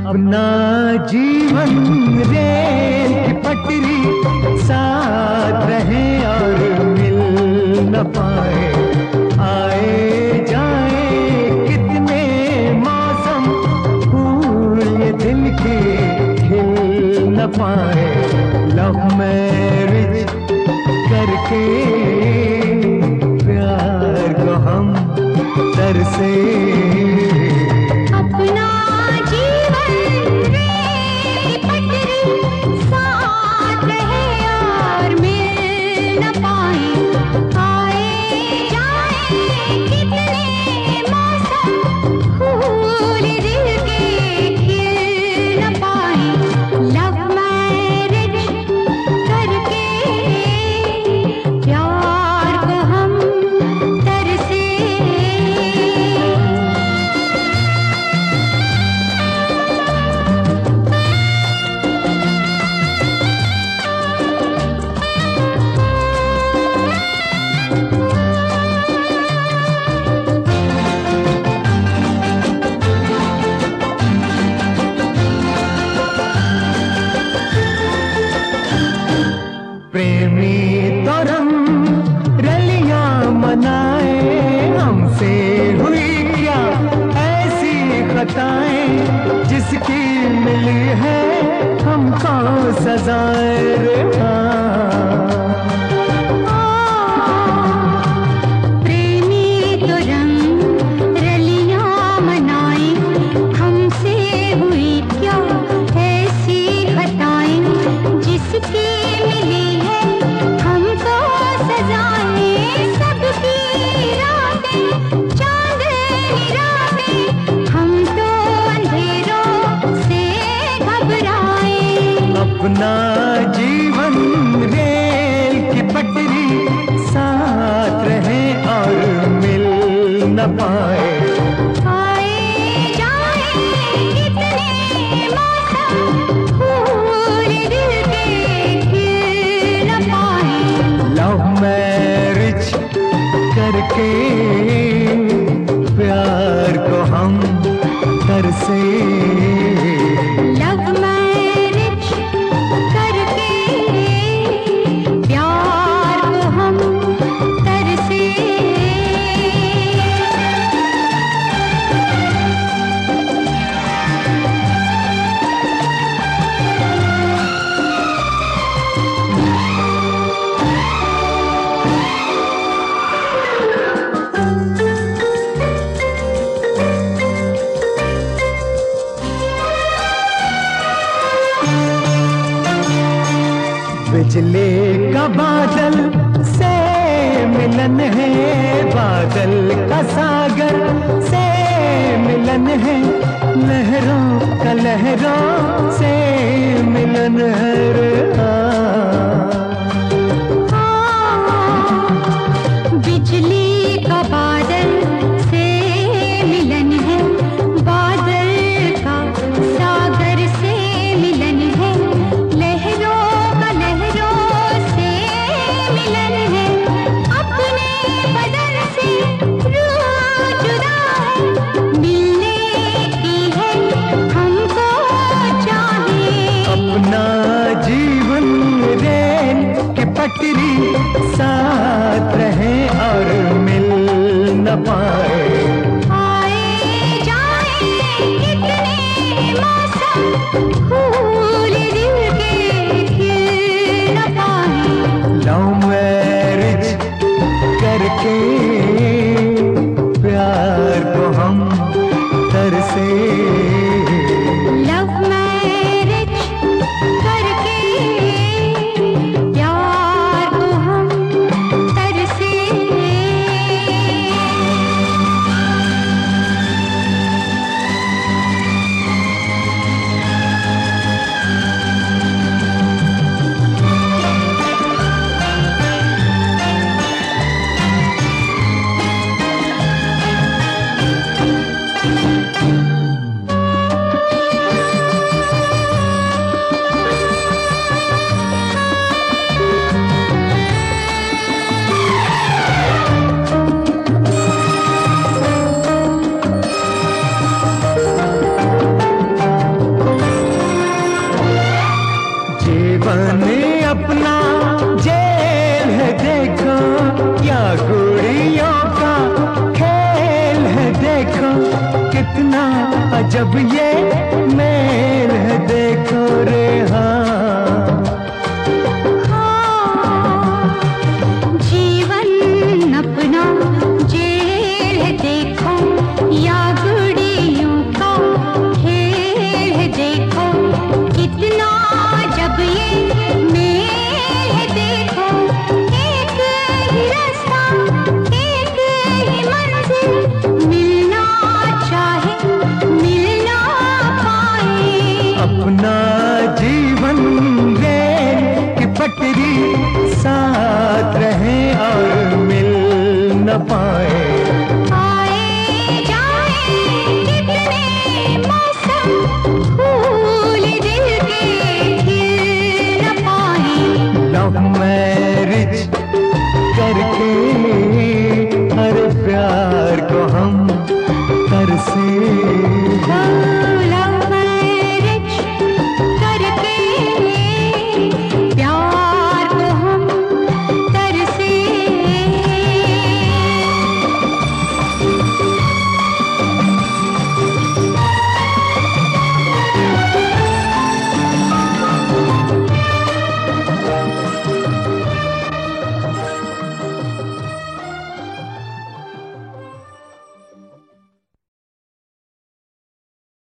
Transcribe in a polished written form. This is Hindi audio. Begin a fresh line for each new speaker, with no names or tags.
अपना जीवन रेल की पटरी साथ रहे और मिल न पाए। आए जाए कितने मौसम फूल ये दिल के खिल न पाए। लव मैरिज करके प्यार को हम तरसे। प्रेमी तो रंग रलियां मनाए, हमसे हुई क्या ऐसी खताएं जिसकी मिली है हमको सजाएं रे। अपना जीवन रेल की पटरी साथ रहे और मिल न पाए।
आए जाए कितने मौसम फूल दिल के खिल न पाए।
लव मैरिज करके प्यार को हम तरसे। बिजली का बादल से मिलन है, बादल का सागर से मिलन है, लहरों का लहरों से मिलन है रे।
बिजली का बादल से मिलन है, बादल का सागर से मिलन है, लहरों का लहरों से मिलन है। अपने बदन से रूह जुदा है, मिलने की है हमको चाहे।
अपना जीवन रेल की पटरी साथ रहे और मिल न पाए।
आए जाए कितने मौसम फूल दिल के खिल न पाए।
लव मैरिज करके प्यार को हम तरसे।
लव मैरिज करके प्यार को हम तरसे।
जीवन अपना जेल है देखो, या गुड़ियों का खेल है देखो, कितना अजब ये मेल है देखो रे।
जीवन अपना जेल है देखो, या गुड़ियों का खेल है देखो, कितना जब ये मेल है देखो। एक ही रास्ता, एक ही मंजिल, मिलना चाहे मिल ना पाए।
अपना जीवन रेल की पटरी साथ